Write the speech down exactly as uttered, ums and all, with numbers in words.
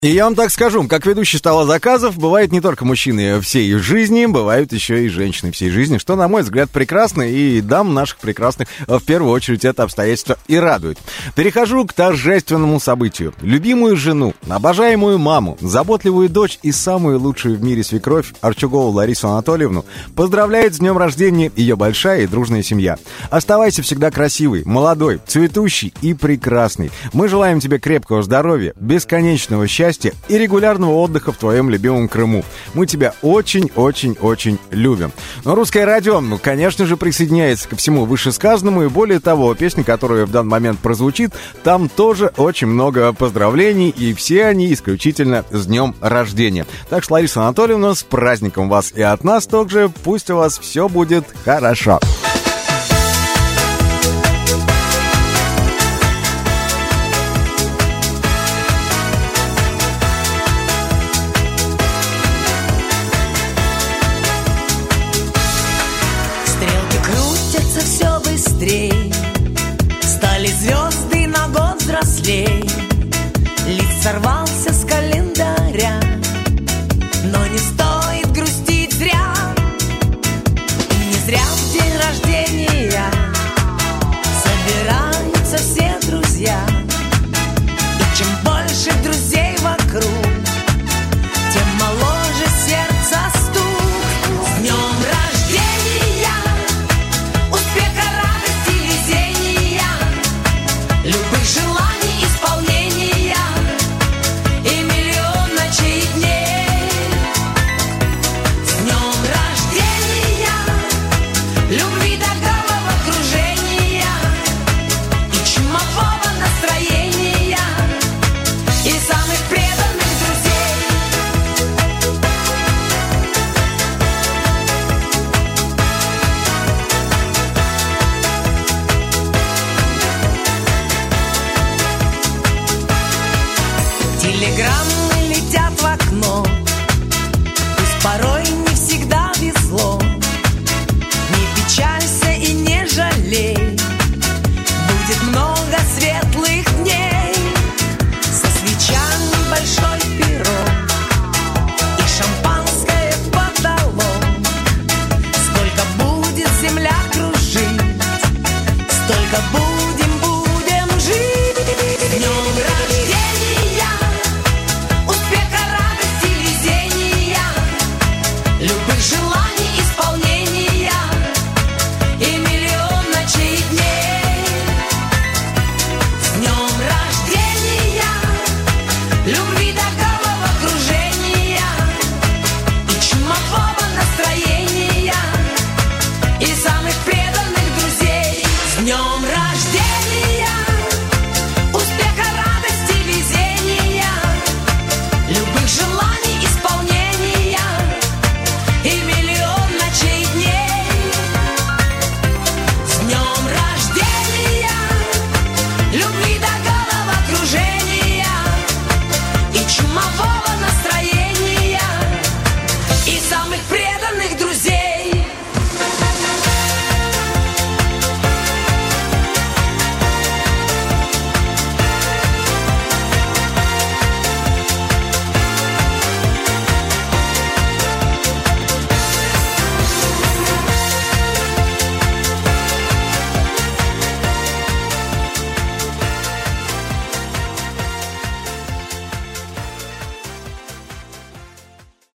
И я вам так скажу, как ведущий стола заказов, бывают не только мужчины всей жизни, бывают еще и женщины всей жизни, что, на мой взгляд, прекрасно, и дам наших прекрасных в первую очередь это обстоятельство и радует. Перехожу к торжественному событию. Любимую жену, обожаемую маму, заботливую дочь и самую лучшую в мире свекровь Арчугову Ларису Анатольевну поздравляет с днем рождения ее большая и дружная семья. Оставайся всегда красивой, молодой, цветущей и прекрасной. Мы желаем тебе крепкого здоровья, бесконечного счастья и регулярного отдыха в твоем любимом Крыму. Мы тебя очень-очень-очень любим. Но Русское радио, ну, конечно же, присоединяется ко всему вышесказанному, и более того, песня, которая в данный момент прозвучит, там тоже очень много поздравлений, и все они исключительно с днем рождения. Так что, Лариса Анатольевна, с праздником вас и от нас также. Пусть у вас все будет хорошо. Стали звезды на год взрослей, лист сорвался с календаря, но не стоит грустить зря. Не зря в день рождения собираются все друзья. И чем больше друзей вокруг, тем моложе сердце стук. С днем рождения! Любых желаний исполнения и миллион ночей и дней. С днем рождения, любви до головокружения и чумового настроения и самых преданных друзей. Телеграммы летят в окно, пусть порой